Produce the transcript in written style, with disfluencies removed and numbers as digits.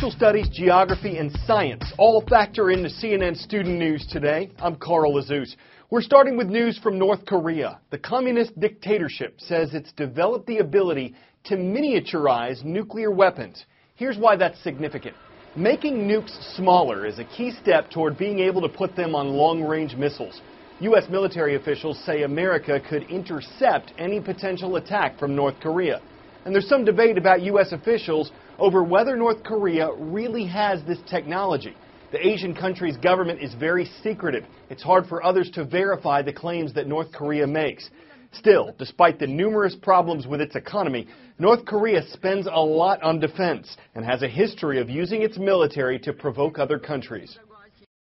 Social studies, geography, and science all factor into CNN Student News today. I'm Carl Azus. We're starting with news from North Korea. The communist dictatorship says it's developed the ability to miniaturize nuclear weapons. Here's why that's significant. Making nukes smaller is a key step toward being able to put them on long-range missiles. U.S. military officials say America could intercept any potential attack from North Korea. And there's some debate about U.S. officials over whether North Korea really has this technology. The Asian country's government is very secretive. It's hard for others to verify the claims that North Korea makes. Still, despite the numerous problems with its economy, North Korea spends a lot on defense and has a history of using its military to provoke other countries.